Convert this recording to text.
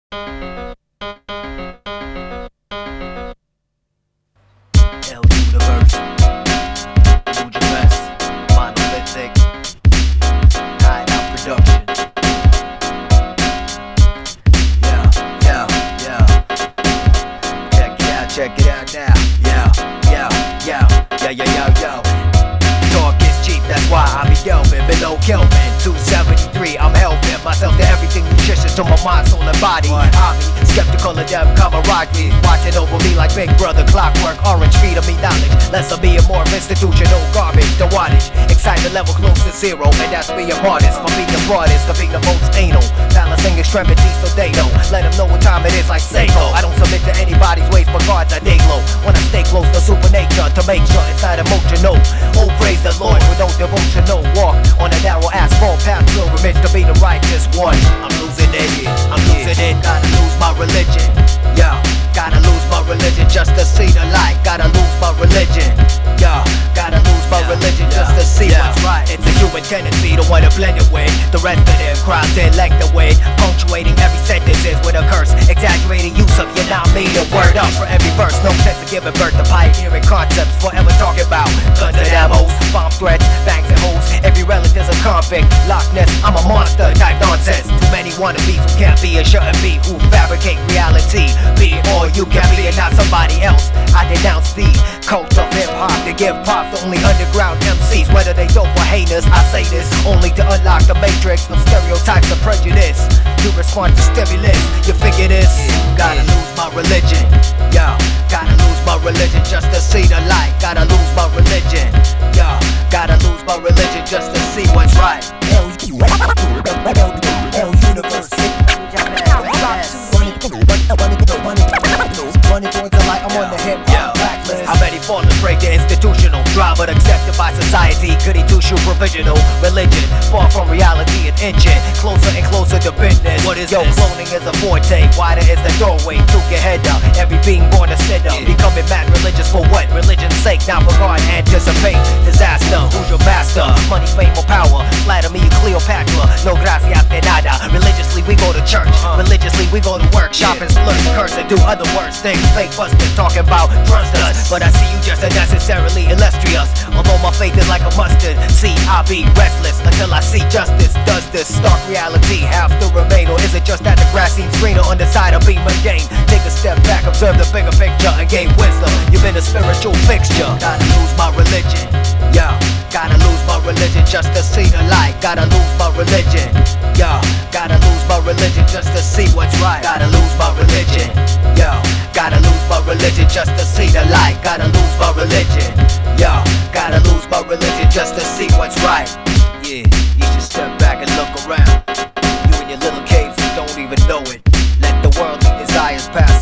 L Universe, Muja Best, Monolithic, Hideout Production. Check it out now. Yo. Talk is cheap, that's why I be delving below Kelvin 273. I'm helping myself to everything nutritious to my mind, soul, and body. I be skeptical of them camaraderie, watching over me like Big Brother clockwork. Orange feeding me knowledge, less of being more of institutional garbage. The wattage, excitement level close to zero, and that's being hardest. For being the broadest, to being the most anal, balancing extremities so they know. Let them know what time it is like Seiko. I don't submit to anybody's ways, but cards I day glow. When I stay close to super nature, to make sure it's not emotional. Oh, praise the Lord with no devotional walk on a narrow asphalt path, pilgrimage to be the righteous one. I'm losing it, gotta lose my religion. Gotta lose my religion just to see the light. Gotta lose my religion. Gotta lose my religion just to see what's right. It's a human tendency to wanna blend it with the rest of them crowds they elect the way, punctuating every sentence is with a curse, exaggerating use of your not me a word up for every verse. No sense of giving birth to pioneering concepts, forever talking about guns and ammos, bomb threats, bangs and hoes. Every relative's a convict, Loch Ness, I'm a monster type nonsense. Too many wannabes who can't be and shouldn't be, who fabricate reality. Be it all you can be and not somebody else. I denounce the cult of hip-hop to give props to only underground MCs, whether they dope or haters. I say this only to unlock the matrix of stereotypes of prejudice. You respond to stimulus, you figure this. Gotta lose my religion, gotta lose my religion just to see the light. Gotta lose my religion, gotta lose my religion just to see what's right. L Universe, running towards the light, I'm on the hip-hop blacklist. How many fallen break the institutional drive, but accepted by society? Goody two-shoe provisional religion, far from reality and inching closer and closer to business. What is this? Cloning is a forte, wider is the doorway to your head up. Every being born a sinner, becoming mad religious for what? Religion's sake, now regard, anticipate disaster. Who's your master? Money, fame, or power? Flatter me, Cleopatra. No gracias de nada. Religiously we go to church, religiously we go to work, shop and splurge, curse and do other worse things. Fake busted, talking about trust us, but I see you just as necessarily illustrious. Although my faith is like a mustard, see I be restless until I see justice. Does this stark reality have to remain, or is it just that the grass seems greener on the side of being mundane? Take a step back, observe the bigger picture, and gain wisdom. You've been a spiritual fixture. Gotta lose my religion, gotta lose my religion just to see the light. Gotta lose my religion, gotta lose my religion just to see what's right. Gotta lose my religion, gotta lose my religion just to see the light. Gotta lose my religion, gotta lose my religion just to see what's right. You should step back and look around. You in your little caves, you don't even know it. Let the worldly desires pass